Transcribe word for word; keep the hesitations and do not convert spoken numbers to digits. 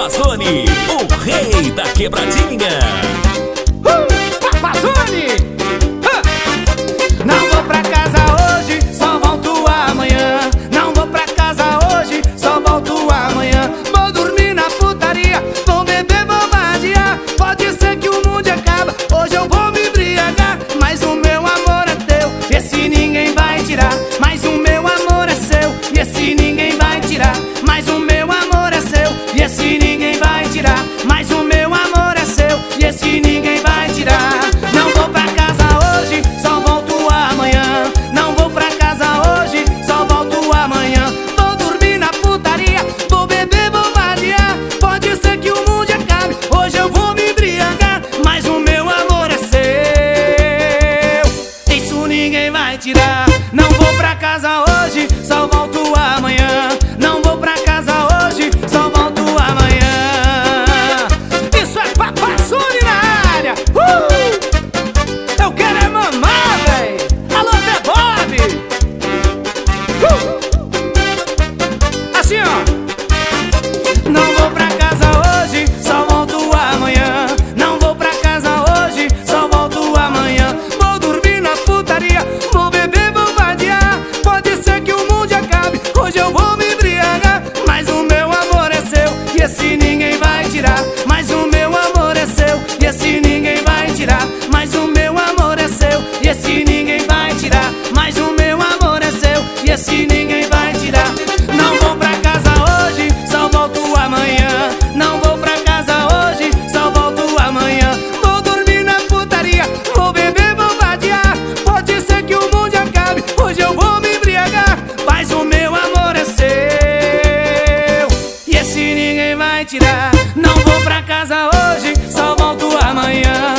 Papazone, o rei da quebradinha. Uh, Papazone! Uh! Não vou pra casa hoje, só volto amanhã. Não vou pra casa hoje, só volto amanhã. Vou dormir na putaria, vou beber, vou vadiar. Pode ser que o mundo acaba, hoje eu vou me embriagar. Mas o meu amor é teu, esse ninguém vai tirar. Mas o meu amor é seu, e esse ninguém vai tirar. Mas o meu amor é seu, e esse ninguém vai tirar. Mas o meu amor é seu, e esse ninguém vai tirar. Não vou pra casa hoje, só volto amanhã. Não vou pra casa hoje, só volto amanhã. Vou dormir na putaria, vou beber, vou vadiar. Pode ser que o mundo acabe, hoje eu vou me embriagar. Mas o meu amor é seu, isso ninguém vai tirar. Não vou pra casa hoje, só volto amanhã. Não vou pra casa hoje, só volto amanhã. Isso é Papazone na área. Uh! Eu quero é mamar, véi. Alô, Zé Bob. Uh! Assim, ó. Não vou pra casa hoje, só volto amanhã. Não vou pra casa hoje, só volto amanhã. Vou dormir na putaria, vou beber, vou vadiar. Pode ser que o mundo acabe, hoje eu vou me embriagar. Mas o meu amor é seu, e esse ninguém vai tirar. Mas o meu amor é seu, e esse ninguém vai tirar. Mas o meu amor é seu, e esse ninguém vai tirar. Mas o meu amor é seu, e esse ninguém vai tirar. Não vou pra casa hoje, só volto amanhã. Não vou pra casa hoje, só volto amanhã. Vou dormir na putaria, vou beber, vou vadiar. Pode ser que o mundo acabe, hoje eu vou me embriagar. Mas o meu amor é seu, e esse ninguém vai tirar. Não vou pra casa hoje, só volto amanhã.